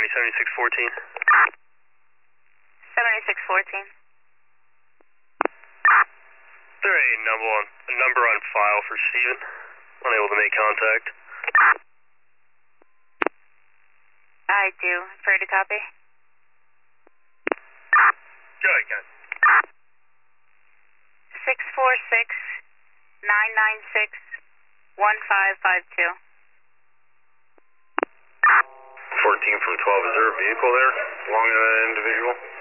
County 7614. 7614. Is there a number on file for Steven? Unable to make contact. I do. Ready to copy? Go ahead, Ken. 646-996-1552. 14 from 12. Is there a vehicle there belonging to that individual?